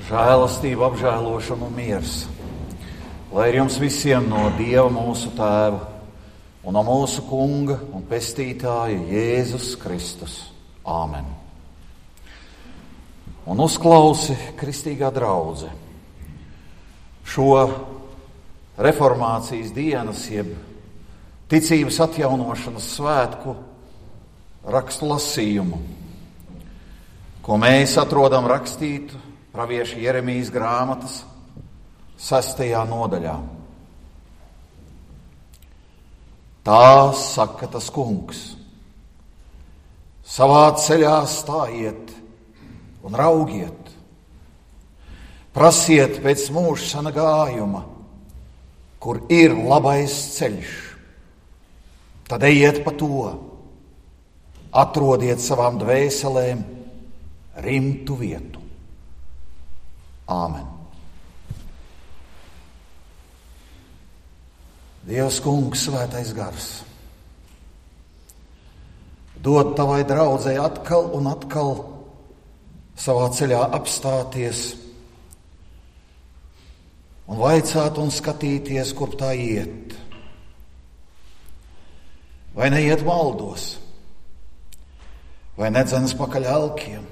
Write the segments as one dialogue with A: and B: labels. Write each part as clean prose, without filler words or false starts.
A: Žēlastība, apžēlošana un miers, lai ir jums visiem no Dieva mūsu Tēva un no mūsu Kunga un Pestītāja Jēzus Kristus. Āmen. Un uzklausi, kristīgā draudze, šo reformācijas dienas, jeb ticības atjaunošanas svētku rakstu lasījumu, ko mēs atrodam rakstītu pravieša Jeremijas grāmatas 6. nodaļā. Tā saka tas Kungs: savā ceļā stājiet un raugiet, prasiet pēc mūžsana gājuma, kur ir labais ceļš, tad ejiet pa to, atrodiet savām dvēselēm rimtu vietu. Āmen. Dievs Kungs, svētais gars, dod tavai draudzei atkal un atkal savā ceļā apstāties un vaicāt un skatīties, kur tā iet. Vai neiet maldos, vai nedzenas pakaļ elkiem.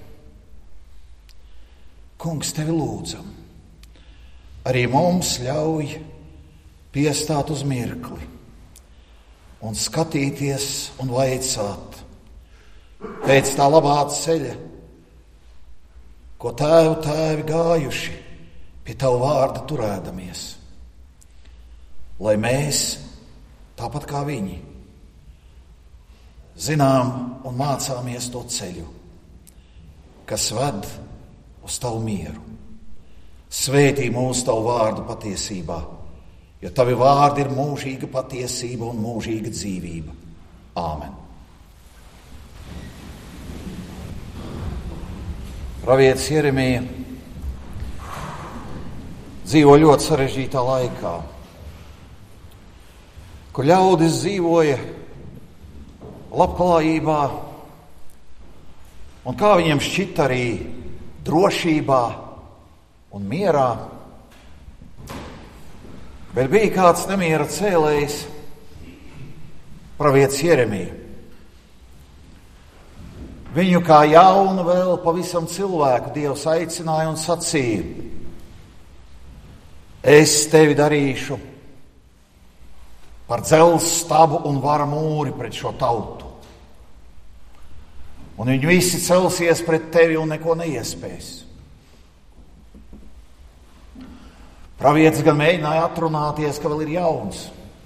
A: Kungs, tevi lūdzam, arī mums ļauj piestāt uz mirkli un skatīties un vaicāt pēc tā labā ceļa, ko tēvi gājuši pie tavu vārda turēdamies, lai mēs, tāpat kā viņi, zinām un mācāmies to ceļu, kas ved uz tavu mieru. Svētī mūsu tavu vārdu patiesībā, jo tavi vārdi ir mūžīga patiesība un mūžīga dzīvība. Āmen. Pravietis Jeremija dzīvo ļoti sarežģītā laikā, kur ļaudis dzīvoja labklājībā un, kā viņiem šķita, arī drošībā un mierā, bet bija kāds nemiera cēlējs, pravietis Jeremija. Viņu kā jaunu vēl pavisam cilvēku Dievs aicināja un sacīja: es tevi darīšu par dzelzs stabu un vara mūri pret šo tautu. Un viņi visi celsies pret tevi un neko neiespēs. Pravietis gan mēģināja atrunāties, ka vēl ir jauns,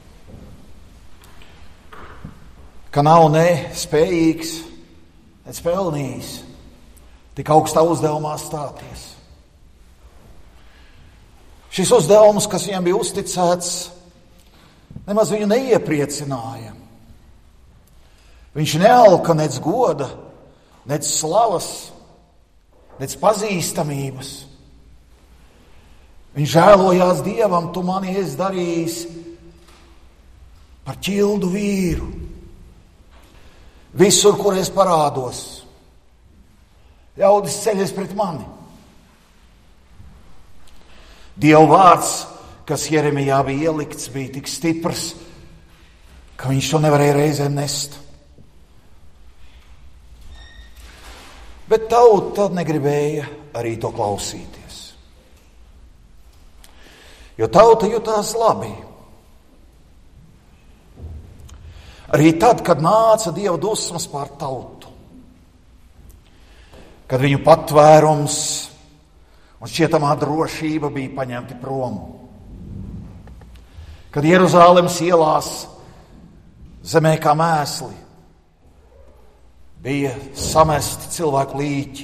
A: ka nav ne spējīgs, ne pelnījis tik augstā uzdevumā stāties. Šis uzdevums, kas viņam bija uzticēts, nemaz viņu neiepriecināja. Viņš nealka nec goda, nec slavas, nec pazīstamības. Viņš žēlojās Dievam: tu mani esi darījis par ķildu vīru. Visur, kur es parādos, ļaudis ceļas pret mani. Dieva vārds, kas Jeremijā bija ielikts, bija tik stiprs, ka viņš to nevarēja reizēm nest. Bet tauta negribēja arī to klausīties, jo tauta jutās labi. Arī tad, kad nāca Dieva dusmas pār tautu, kad viņu patvērums un šķietamā drošība bija paņemti prom, kad Jeruzālemes ielās zemē kā mēsli bija samesti cilvēku līķi,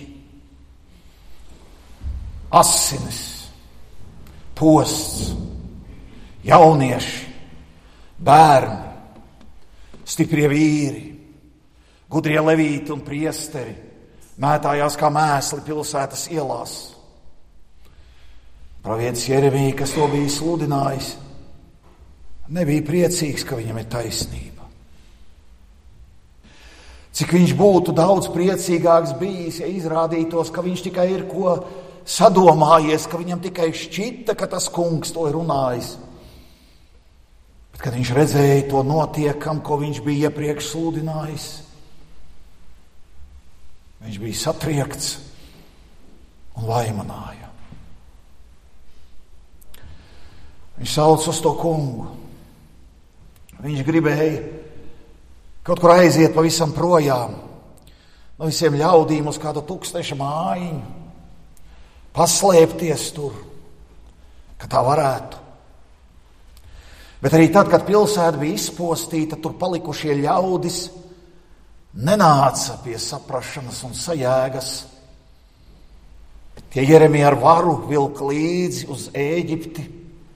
A: asinis, posts, jaunieši, bērni, stiprie vīri, gudrie levīti un priesteri mētājās kā mēsli pilsētas ielās. Pravietis Jeremija, kas to bija sludinājis, nebija priecīgs, ka viņam ir taisnība. Cik viņš būtu daudz priecīgāks bijis, ja izrādītos, ka viņš tikai ir ko sadomājies, ka viņam tikai šķita, ka tas kungs to ir runājis. Bet, kad viņš redzēja to notiekam, ko viņš bija iepriekš sludinājis, viņš bija satriekts un vaimanāja. Viņš sauc uz to kungu. Viņš gribēja kaut kur aiziet pavisam projām no visiem ļaudīm uz kādu tūkstneša mājiņu, paslēpties tur, ka tā varētu. Bet arī tad, kad pilsēta bija izpostīta, tur palikušie ļaudis nenāca pie saprašanas un sajēgas. Tie Jeremija ar varu vilka līdzi uz Ēģipti,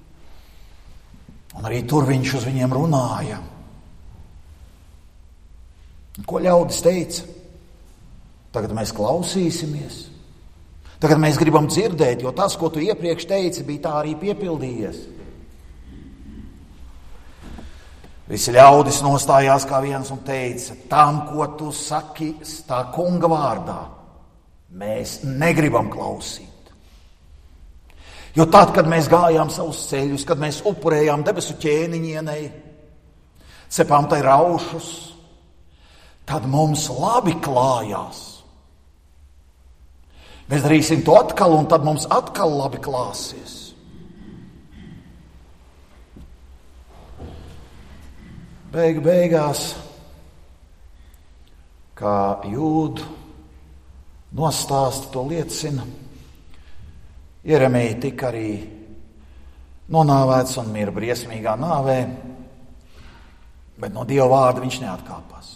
A: un arī tur viņš uz viņiem runāja. Ko ļaudis teica? Tagad mēs klausīsimies. Tagad mēs gribam dzirdēt, jo tas, ko tu iepriekš teici, bija tā arī piepildījies. Visi ļaudis nostājās kā viens un teica, tam, ko tu saki, tā kunga vārdā, mēs negribam klausīt. Jo tad, kad mēs gājām savus ceļus, kad mēs upurējām debesu ķēniņienei, cepām tai raušus, tad mums labi klājās. Mēs darīsim to atkal, un tad mums atkal labi klāsies. Beigās, kā jūdu nostāsti to liecina, Jeremija tika arī nonāvēts un mira briesmīgā nāvē, bet no Dieva vārda viņš neatkāpās.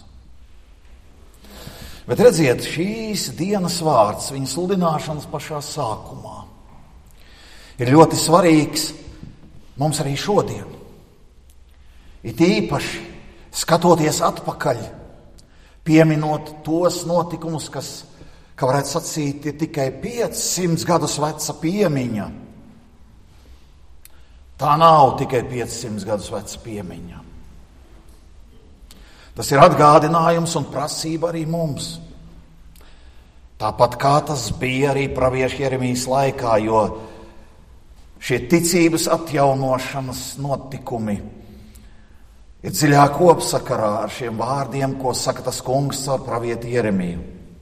A: Bet redziet, šīs dienas vārds, viņa sludināšanas pašā sākumā, ir ļoti svarīgs mums arī šodien. It īpaši skatoties atpakaļ, pieminot tos notikumus, kas, kā varētu sacīt, ir tikai 500 gadus veca piemiņa. Tā nav tikai 500 gadus veca piemiņa. Tas ir atgādinājums un prasība arī mums. Tāpat kā tas bija arī pravieša Jeremijas laikā, jo šie ticības atjaunošanas notikumi ir dziļā kopsakarā ar šiem vārdiem, ko saka tas kungs caur pravieti Jeremiju.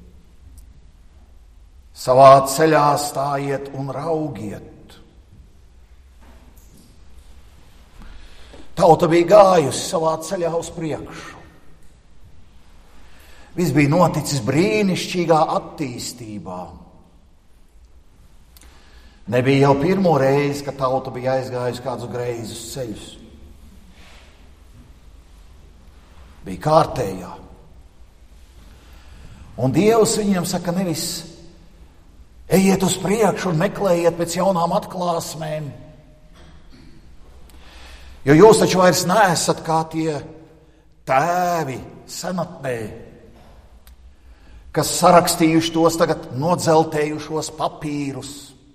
A: Savā ceļā stājiet un raugiet. Tauta bija gājusi savā ceļā uz priekšu. Viss bija noticis brīnišķīgā attīstībā. Nebija jau pirmo reizi, ka tauta bija aizgājusi kādus greizus ceļus. Bija kārtējā. Un Dievs viņiem saka, nevis ejiet uz priekšu un meklējiet pēc jaunām atklāsmēm, jo jūs taču vairs neesat kā tie tēvi senatnē, kas sarakstījuši tos tagad nodzeltējušos papīrus,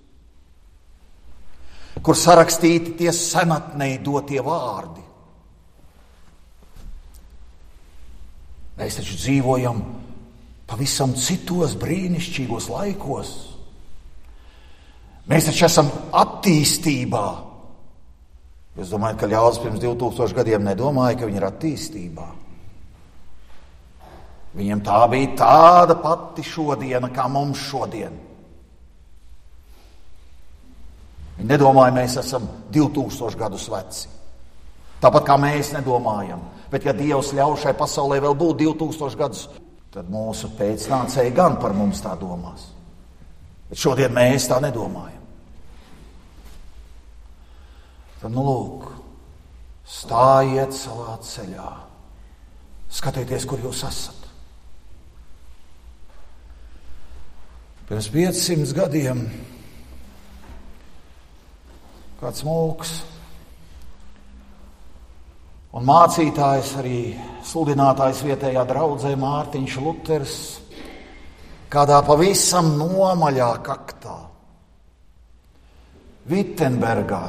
A: kur sarakstīti tie senatnē dotie vārdi. Mēs taču dzīvojam pavisam citos brīnišķīgos laikos. Mēs taču esam attīstībā. Es domāju, ka ļaudis pirms 2000 gadiem nedomāja, ka viņi ir attīstībā. Viņiem tā bija tāda pati šodiena, kā mums šodien. Viņi nedomāja, mēs esam 2000 gadus veci. Tāpat kā mēs nedomājam. Bet ja Dievs ļauj šai pasaulē vēl būt 2000 gadus, tad mūsu pēcnācēji gan par mums tā domās. Bet šodien mēs tā nedomājam. Tad, lūk, stājiet savā ceļā. Skatieties, kur jūs esat. Pirms 500 gadiem kāds mūks un mācītājs, arī sludinātājs vietējā draudzē Mārtiņš Luters, kādā pavisam nomaļā kaktā, Vittenbergā.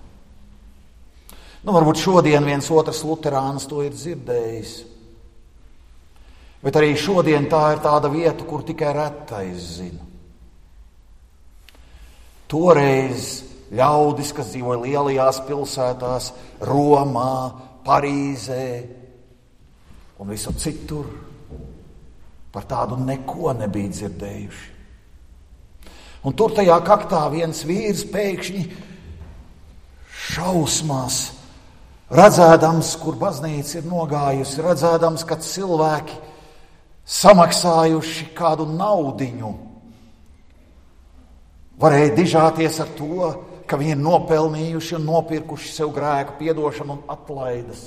A: Varbūt šodien viens otrs luterāns to ir dzirdējis, bet arī šodien tā ir tāda vieta, kur tikai retais zina. Toreiz ļaudis, kas dzīvoja lielajās pilsētās, Romā, Parīzē un visur citur, par tādu neko nebija dzirdējuši. Un tur tajā kaktā viens vīrs pēkšņi šausmās, redzēdams, kur baznīca ir nogājusi, redzēdams, ka cilvēki samaksājuši kādu naudiņu, varēja dižāties ar to, ka viņi ir nopelnījuši un nopirkuši sev grēku piedošanu un atlaides.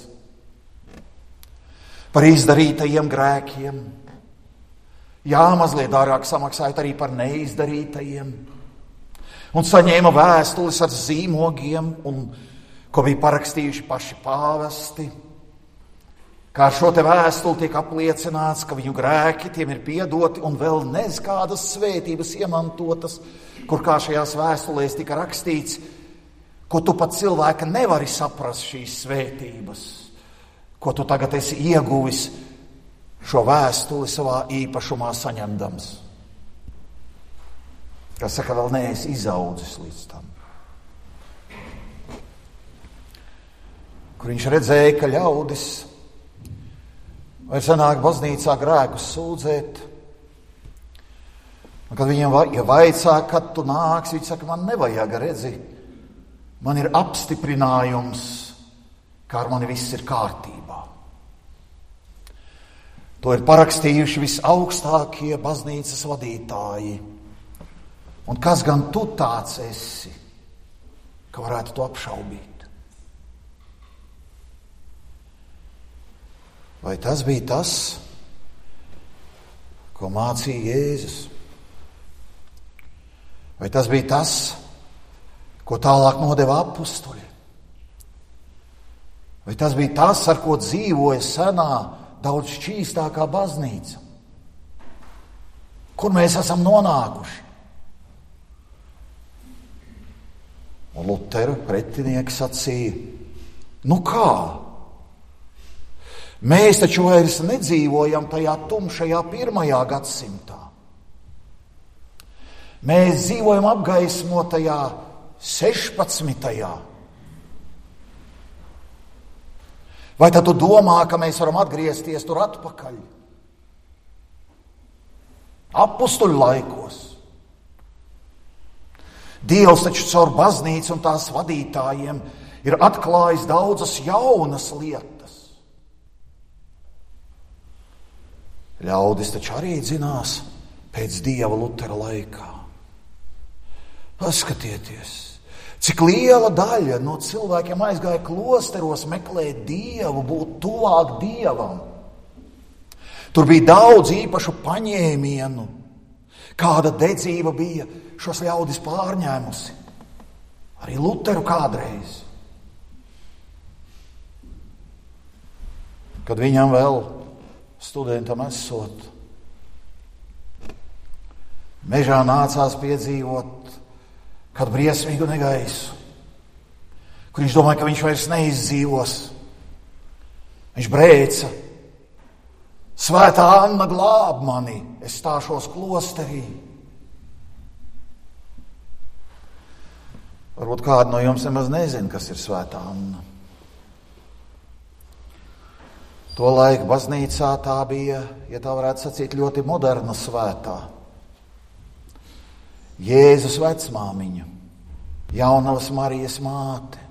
A: Par izdarītajiem grēkiem. Jā, mazliet dārgāk samaksājot arī par neizdarītajiem. Un saņēma vēstules ar zīmogiem, ko bija parakstījuši paši pāvesti. Kā ar šo te vēstuli tiek apliecināts, ka viņu grēki tiem ir piedoti un vēl nez kādas svētības iemantotas, kur kā šajās vēstulēs tika rakstīts, ko tu pat cilvēka nevari saprast šīs svētības, ko tu tagad esi ieguvis šo vēstuli savā īpašumā saņemdams. Kas saka, vēl neesi izaudzis līdz tam. Kur viņš redzēja, ka ļaudis vairs sanāk baznīcā grēkus sūdzēt. Un kad viņiem vaicā, kad tu nāksi, viņi saka, man nevajag, redzi, man ir apstiprinājums, kā ar mani viss ir kārtībā. To ir parakstījuši visaugstākie baznīcas vadītāji. Un kas gan tu tāds esi, ka varētu to apšaubīt? Vai tas bija tas, ko mācīja Jēzus? Vai tas bija tas, ko tālāk nodeva apustuļi? Vai tas bija tas, ar ko dzīvoja senā, daudz šķīstākā baznīca? Kur mēs esam nonākuši? Un Lutera pretinieki sacīja, nu kā? Mēs taču vairs nedzīvojam tajā tumšajā 1. gadsimtā. Mēs dzīvojam apgaismotajā 16. Vai tad tu domā, ka mēs varam atgriezties tur atpakaļ? Apustuļu laikos. Dievs taču caur baznīcu un tās vadītājiem ir atklājis daudzas jaunas lietas. Ļaudis taču arī dzinās pēc Dieva Lutera laikā. Paskatieties, cik liela daļa no cilvēkiem aizgāja klosteros meklēt Dievu, būt tuvāk Dievam. Tur bija daudz īpašu paņēmienu. Kāda dedzība bija šos ļaudis pārņēmusi. Arī Luteru kādreiz. Kad viņam vēl studentam esot, mežā nācās piedzīvot kādu briesmīgu negaisu, kur viņš domāja, ka viņš vairs neizdzīvos. Viņš brēca, Svētā Anna glāb mani, es stāšos klosterī. Varbūt kādu no jums nemaz nezina, kas ir Svētā Anna. To laiku baznīcā tā bija, ja tā varētu sacīt, ļoti moderna svētā. Jēzus vecmāmiņa, Jaunavas Marijas māte.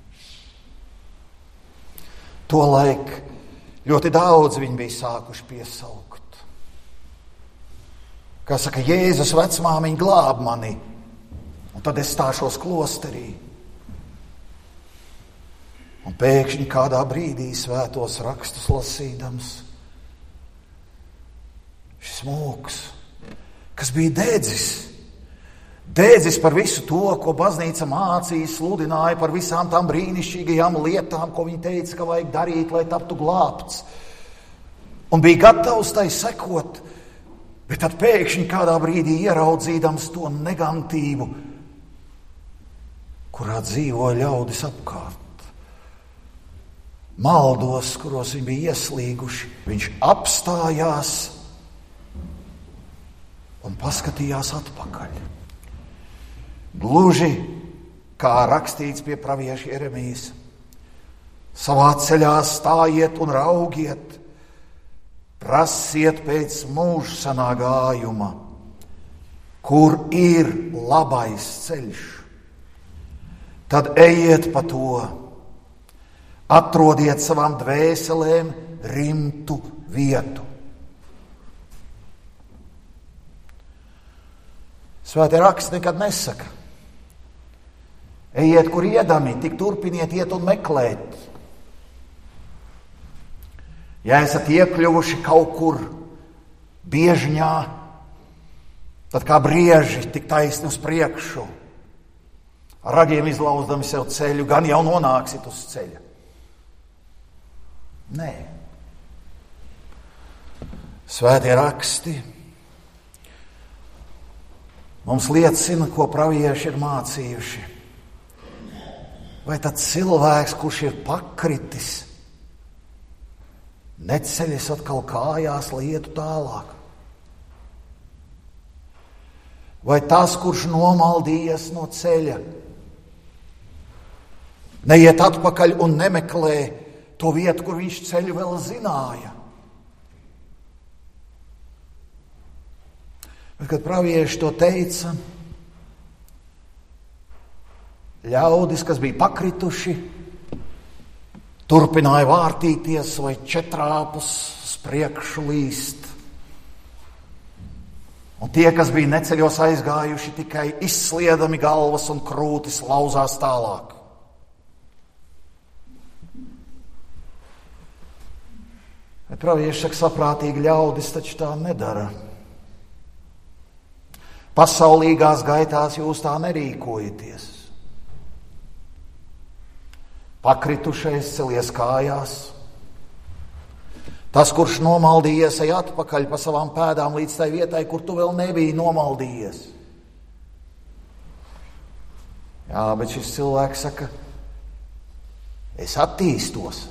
A: To laiku ļoti daudz viņi bija sākuši piesaukt. Kā saka, Jēzus vecmāmiņa glāb mani, un tad es stāšos klosterī. Un pēkšņi kādā brīdī svētos rakstus lasīdams, šis mūks, kas bija dedzis par visu to, ko baznīca mācīja, sludināja, par visām tām brīnišķīgajām lietām, ko viņi teica, ka vajag darīt, lai taptu glābts. Un bija gatavs tai sekot, bet tad pēkšņi kādā brīdī ieraudzīdams to negantību, kurā dzīvo ļaudis apkārt. Maldos, kuros viņi bija ieslīguši, viņš apstājās un paskatījās atpakaļ. Gluži kā rakstīts pie pravieša Jeremijas. Savā ceļā stājiet un raugiet, prasiet pēc mūžsanā gājuma, kur ir labais ceļš. Tad ejiet pa to, atrodiet savām dvēselēm rimtu vietu. Svētie raksti nekad nesaka: ejiet, kur iedami, tik turpiniet iet un meklēt. Ja esat iekļuvuši kaut kur biežņā, tad kā brieži tik taisni uz priekšu, ar ragiem izlauzdami sev ceļu, gan jau nonāksit uz ceļa. Nē. Svētie raksti mums liecina, ko pravieši ir mācījuši. Vai tad cilvēks, kurš ir pakritis, neceļas atkal kājās, lai ietu tālāk? Vai tas, kurš nomaldījies no ceļa, neiet atpakaļ un nemeklē to vietu, kur viņš ceļu vēl zināja? Bet, kad pravieši to teica, ļaudis, kas bija pakrituši, turpināja vārtīties vai četrāpus uz priekšu līst. Un tie, kas bija neceļos aizgājuši, tikai izsliedami galvas un krūtis lauzās tālāk. Bet pravieši saka, saprātīgi ļaudis taču tā nedara. Pasaulīgās gaitās jūs tā nerīkojaties. Pakritušais celies kājās. Tas, kurš nomaldījies, ej atpakaļ pa savām pēdām līdz tai vietai, kur tu vēl nebiji nomaldījies. Jā, bet šis cilvēks saka, es attīstos.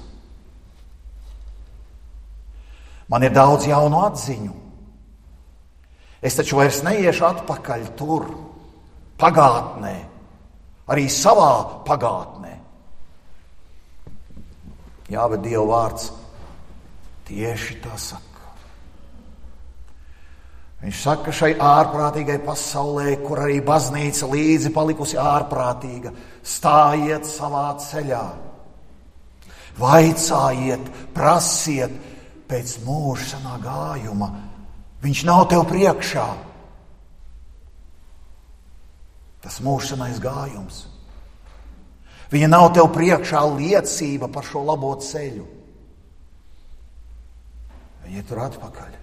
A: Man ir daudz jaunu atziņu. Es taču vairs neiešu atpakaļ tur, pagātnē, arī savā pagātnē. Jā, bet Dieva vārds tieši tā saka. Viņš saka šai ārprātīgai pasaulē, kur arī baznīca līdzi palikusi ārprātīga, stājiet savā ceļā, vaicājiet, prasiet pēc mūžsanā gājuma. Viņš nav tev priekšā. Tas mūžsanais gājums. Viņa nav tev priekšā liecība par šo labo ceļu. Viņa ir tur atpakaļ.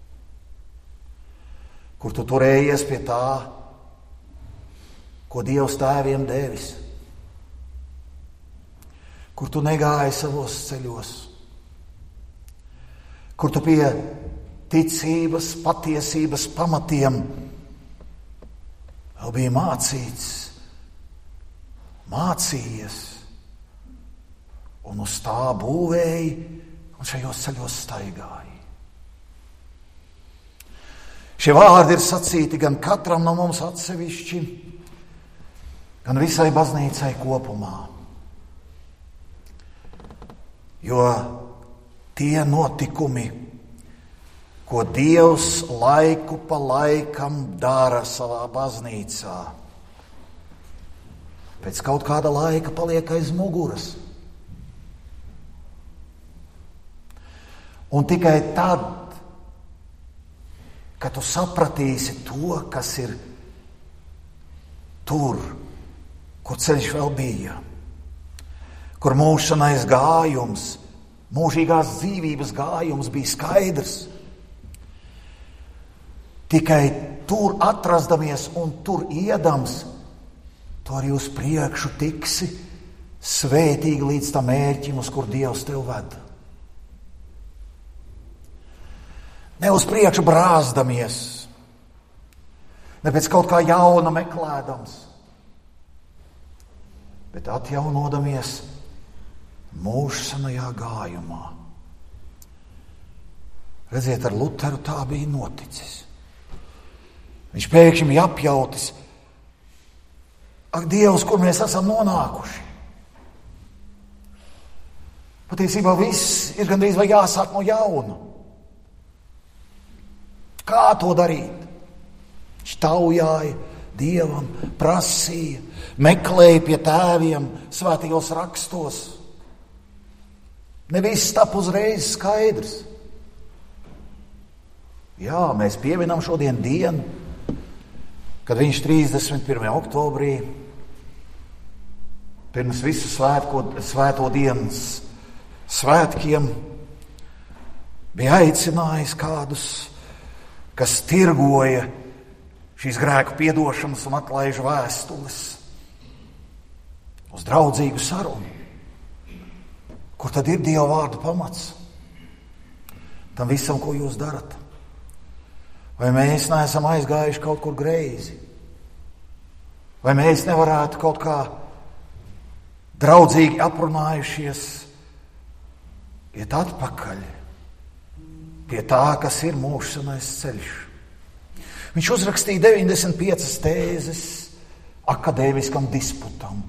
A: Kur tu turējies pie tā, ko Dievs tēviem devis. Kur tu negāji savos ceļos. Kur tu pie ticības, patiesības pamatiem vēl bija mācījies un uz tā būvēji un šajos ceļos staigāji. Šie vārdi ir sacīti gan katram no mums atsevišķi, gan visai baznīcai kopumā. Jo tie notikumi, ko Dievs laiku pa laikam dara savā baznīcā, pēc kaut kāda laika paliek aiz muguras. Un tikai tad, kad tu sapratīsi to, kas ir tur, kur ceļš vēl bija, kur mūžsanais gājums, mūžīgās dzīvības gājums bija skaidrs, tikai tur atrasdamies un tur iedams, tu arī uz priekšu tiksi svētīgi līdz tam mērķim, uz kur Dievs tev ved. Ne uz priekšu brāzdamies, ne pēc kaut kā jauna meklēdams, bet atjaunodamies mūžsanajā gājumā. Redziet, ar Luteru tā bija noticis. Viņš pēkšņi bija apjautis Ak, Dievs, kur mēs esam nonākuši? Patiesībā viss ir gandrīz vai jāsāk no jauna. Kā to darīt? Viņš taujāja Dievam, prasīja, meklēja pie tēviem svētajos rakstos. Ne viss tap uzreiz skaidrs. Jā, mēs pieminam šodien dienu, kad viņš 31. oktobrī pirms visu svēto dienas svētkiem bija aicinājis kādus, kas tirgoja šīs grēku piedošanas un atlaižu vēstules uz draudzīgu sarunu. Kur tad ir Dieva vārdu pamats tam visam, ko jūs darat? Vai mēs neesam aizgājuši kaut kur greizi? Vai mēs nevarētu kaut kā draudzīgi aprunājušies iet atpakaļ pie tā, kas ir mūžsanais ceļš? Viņš uzrakstīja 95 tēzes akadēmiskam disputam.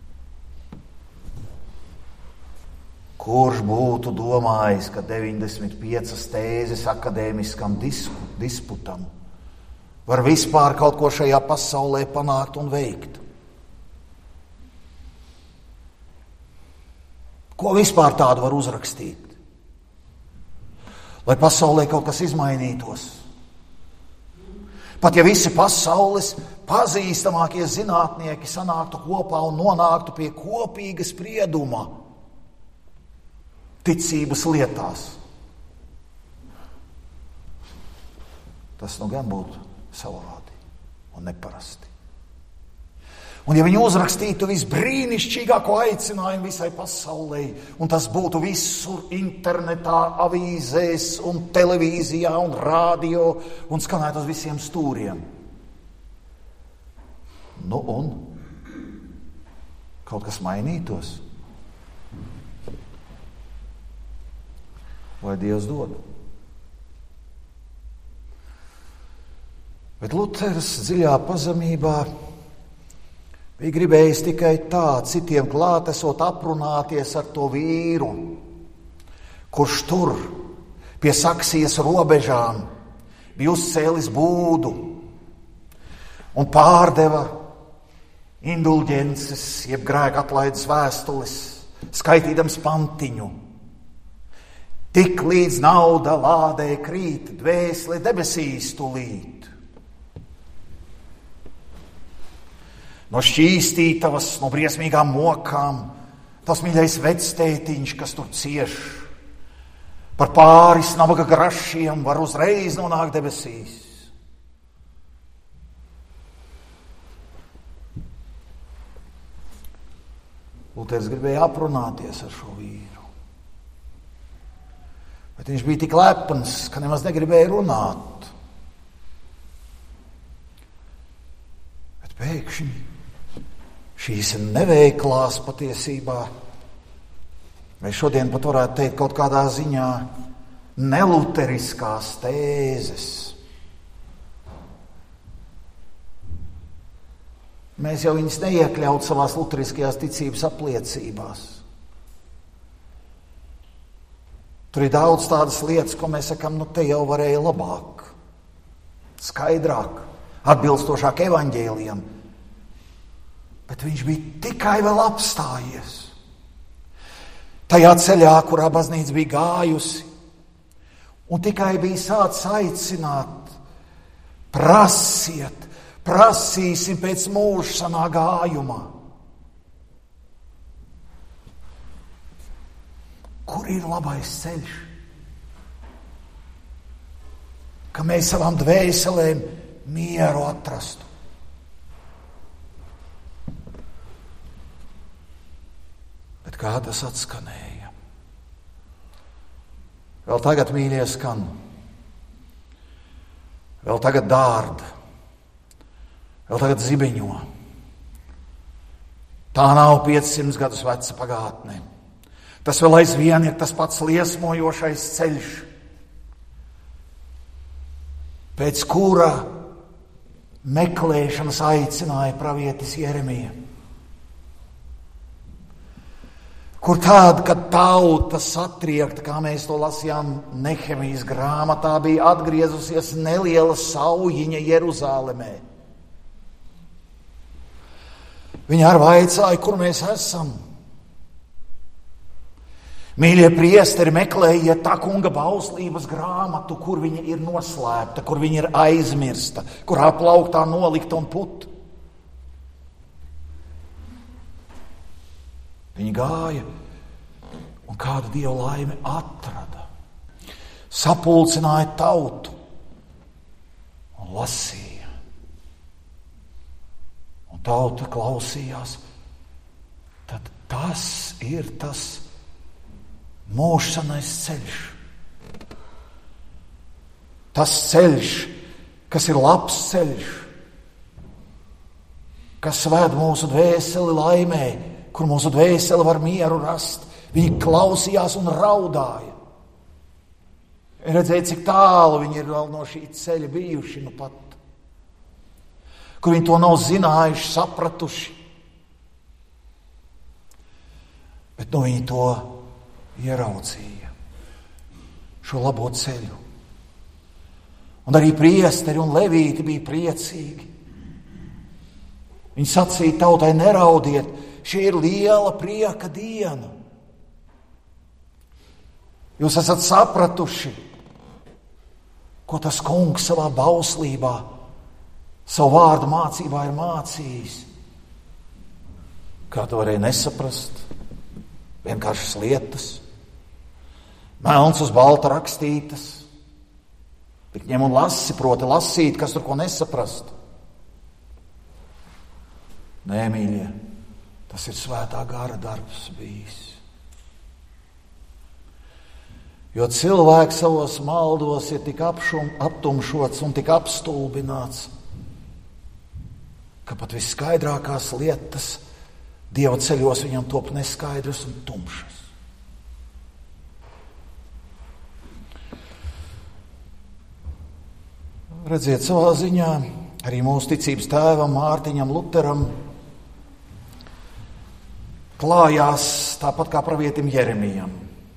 A: Kurš būtu domājis, ka 95 tēzes akadēmiskam disputam var vispār kaut ko šajā pasaulē panākt un veikt? Ko vispār tādu var uzrakstīt? Lai pasaulē kaut kas izmainītos. Pat ja visi pasaules pazīstamākie zinātnieki sanāktu kopā un nonāktu pie kopīga sprieduma ticības lietās, tas nu gan būtu savādi un neparasti. Un ja viņi uzrakstītu visbrīnišķīgāko aicinājumu visai pasaulē, un tas būtu visur internetā, avīzēs un televīzijā un rādio un skanētu uz visiem stūriem. Nu un kaut kas mainītos? Vai Dievs dod? Bet Luters dziļā pazemībā bija gribējis tikai tā, citiem klātesot aprunāties ar to vīru, kurš tur pie Saksijas robežām bija uzcēlis būdu un pārdeva indulģences, jeb grēka atlaides vēstules, skaitīdams pantiņu. Tik līdz nauda lādē krīt, dvēsele debesīs tūlīt. No šķīstītavas, no briesmīgām mokām, tas mīļais vectētiņš, kas tur cieš, par pāris nabaga grašiem var uzreiz nonākt debesīs. Luters gribēja aprunāties ar šo vīru. Bet viņš bija tik lepns, ka nemaz negribēja runāt. Bet pēkšņi šīs neveiklās patiesībā, vai šodien pat varētu teikt kaut kādā ziņā neluteriskās tēzes. Mēs jau viņus neiekļaut savās luteriskajās ticības apliecībās. Tur ir daudz tādas lietas, ko mēs sakam, nu te jau varēja labāk, skaidrāk, atbilstošāk evaņģēlijam. Bet viņš bija tikai vēl apstājies tajā ceļā, kurā baznīca bija gājusi, un tikai bija sācis aicināt, prasiet, prasīsim pēc mūžsanā gājumā. Kur ir labais ceļš? Ka mēs savām dvēselēm mieru atrastu. Bet kā tas atskanēja? Vēl tagad, mīļie, skan. Vēl tagad dārda. Vēl tagad zibeņo. Tā nav 500 gadus veca pagātne. Tas vēl aizvien ir tas pats liesmojošais ceļš, pēc kura meklēšanas aicināja pravietis Jeremija. Kur tād, kad tauta satriekta, kā mēs to lasījām Nehemijas grāmatā, bija atgriezusies neliela saujiņa Jeruzālemē. Viņi arī vaicāja, kur mēs esam. Mīļie priesteri, meklējiet tā kunga bauslības grāmatu, kur viņa ir noslēpta, kur viņa ir aizmirsta, kur aplauktā nolikta un put. Viņi gāja un kādu Dieva laimi atrada. Sapulcināja tautu un lasīja. Un tauta klausījās. Tad tas ir tas mūžsanais ceļš. Tas ceļš, kas ir labs ceļš, kas ved mūsu dvēseli laimē, kur mūsu dvēseli var mieru rast. Viņi klausījās un raudāja. Redzēja, cik tālu viņi ir vēl no šī ceļa bijuši nu pat. Kur viņi to nav zinājuši, sapratuši. Bet nu viņi to ieraudzīja, šo labo ceļu. Un arī priesteri un levīti bija priecīgi. Viņi sacīja tautai, neraudiet, šī ir liela prieka diena. Jūs esat sapratuši, ko tas kungs savā bauslībā, savu vārdu mācībā ir mācījis. Kā to varēja nesaprast? Vienkāršas lietas, melns uz balta rakstītas. Tik ņem un lasi, proti lasīt, kas tur ko nesaprast. Nē, mīļie, tas ir svētā gara darbs bijis. Jo cilvēks savos maldos ir tik aptumšots un tik apstulbināts, ka pat viskaidrākās lietas Dieva ceļos viņam top neskaidras un tumšas. Redziet, savā ziņā arī mūsu ticības tēvam Mārtiņam Luteram klājās tāpat kā pravietim Jeremijam.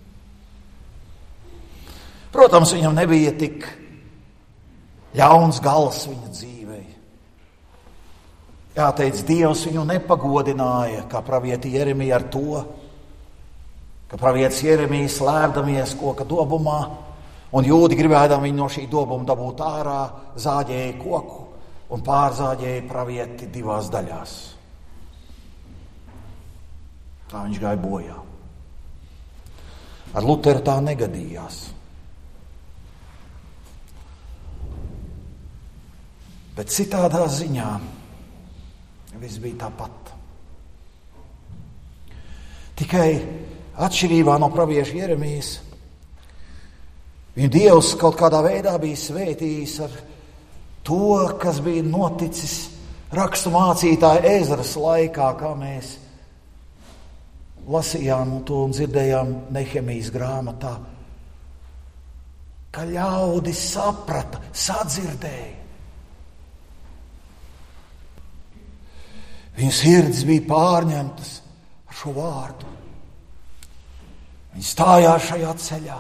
A: Protams, viņam nebija tik ļauns gals viņa dzīvei. Jāteic, Dievs viņu nepagodināja, kā pravieti Jeremija ar to, ka pravietis Jeremija slēpdamies koka dobumā, un jūdi gribēdām viņu no šī dobuma dabūt ārā, zāģēja koku un pārzāģēja pravieti divās daļās. Tā viņš gāja bojā. Ar Luteru tā negadījās. Bet citādā ziņā viss bija tāpat. Tikai atšķirībā no pravieša Jeremijas, viņu Dievs kaut kādā veidā bija svētījis ar to, kas bija noticis rakstu mācītāja Ēzras laikā, kā mēs lasījām to un dzirdējām Nehemijas grāmatā, ka ļaudis saprata, sadzirdēja. Viņu sirds bija pārņemtas ar šo vārdu. Viņi stājās šajā ceļā.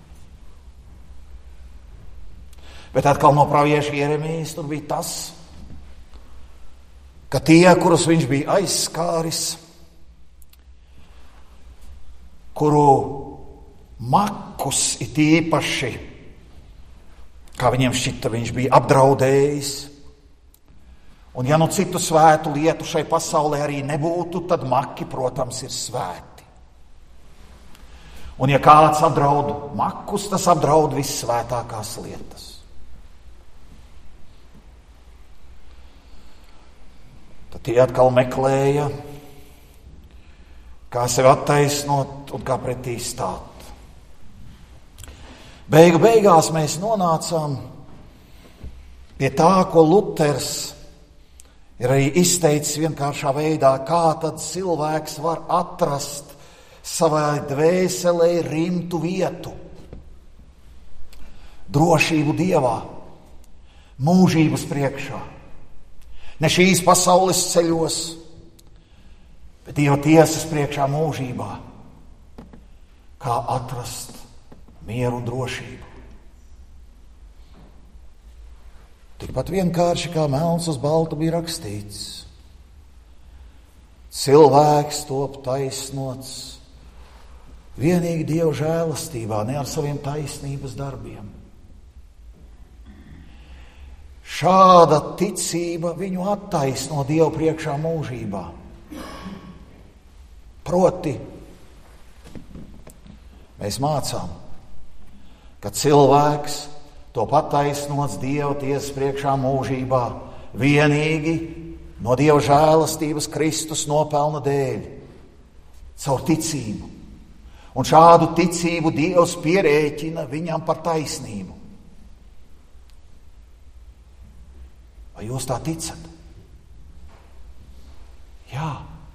A: Bet atkal no pravieša Jeremijas tur bija tas, ka tie, kurus viņš bija aizskāris, kuru makus it īpaši, kā viņiem šķita, viņš bija apdraudējis. Un ja nu citu svētu lietu šai pasaulē arī nebūtu, tad maki, protams, ir svēti. Un ja kāds apdraud makus, tas apdraud vissvētākās lietas. Tad tie atkal meklēja, kā sevi attaisnot un kā pretī stāt. Beigās mēs nonācām pie tā, ko Luters ir arī izteicis vienkāršā veidā, kā tad cilvēks var atrast savai dvēselē rimtu vietu, drošību Dievā, mūžības priekšā, ne šīs pasaules ceļos, bet Dieva tiesas priekšā mūžībā, kā atrast mieru un drošību. Tikpat vienkārši kā melns uz balta bija rakstīts. Cilvēks top taisnots vienīgi Dieva žēlastībā, ne ar saviem taisnības darbiem. Šāda ticība viņu attaisno Dievu priekšā mūžībā. Proti, mēs mācām, ka cilvēks top attaisnots Dieva tiesas priekšā mūžībā vienīgi no Dieva žēlastības Kristus nopelna dēļ, caur ticību. Un šādu ticību Dievs pierēķina viņam par taisnību. Vai jūs tā ticat? Jā.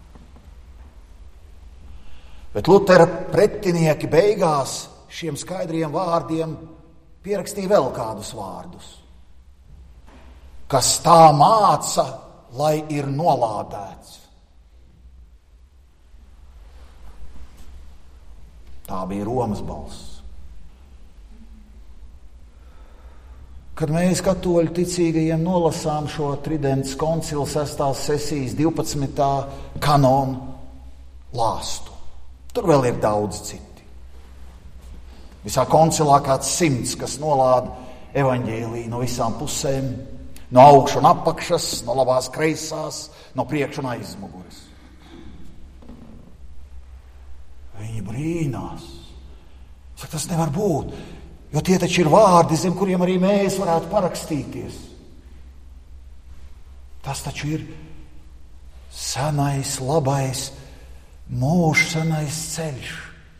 A: Bet Lutera pretinieki beigās šiem skaidriem vārdiem pierakstīja vēl kādus vārdus, kas tā māca, lai ir nolādēts. Tā bija Romas balss. Kad mēs katoļu ticīgajiem nolasām šo Tridentes koncila 6. sesijas 12. kanonu lāstu, tur vēl ir daudz citi. Visā koncilā kāds 100, kas nolāda evaņģēliju no visām pusēm, no augšu un apakšas, no labās kreisās, no priekšu un aizmuguras. Viņi brīnās. Saka, tas nevar būt, jo tie taču ir vārdi, zem kuriem arī mēs varētu parakstīties. Tas taču ir senais, labais, mūžs senais ceļš.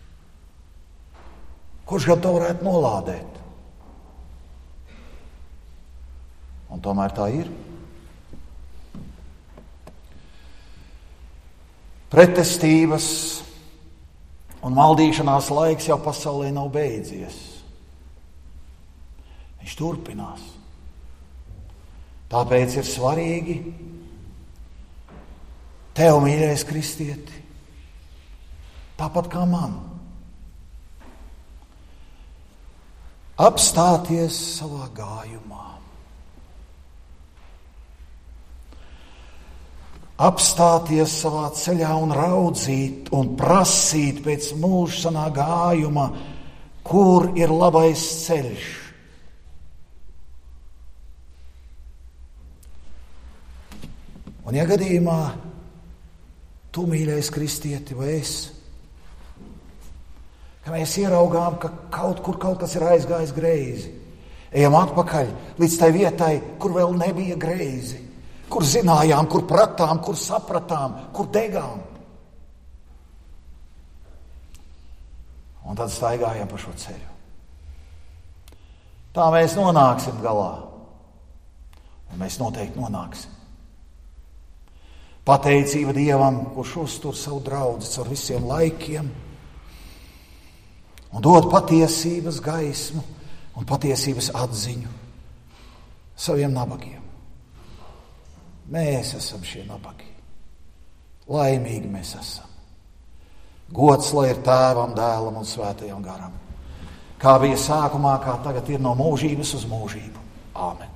A: Kurš gan to varētu nolādēt? Un tomēr tā ir. Pretestības un maldīšanās laiks jau pasaulē nav beidzies. Viņš turpinās. Tāpēc ir svarīgi tev, mīļais kristieti, tāpat kā man, apstāties savā gājumā. Apstāties savā ceļā un raudzīt un prasīt pēc mūžsanā gājuma, kur ir labais ceļš. Un ja gadījumā tu, mīļais kristieti, vai es, ka mēs ieraugām, ka kaut kur kaut kas ir aizgājis greizi, ejam atpakaļ līdz tai vietai, kur vēl nebija greizi, kur zinājām, kur pratām, kur sapratām, kur degām. Un tad staigājam pa šo ceļu. Tā mēs nonāksim galā. Un mēs noteikti nonāksim. Pateicība Dievam, kurš uztur savu draudzi caur visiem laikiem un dod patiesības gaismu un patiesības atziņu saviem nabagiem. Mēs esam šie nabagi. Laimīgi mēs esam. Gods lai ir Tēvam, Dēlam un Svētajam garam. Kā bija sākumā, kā tagad ir no mūžības uz mūžību. Āmen.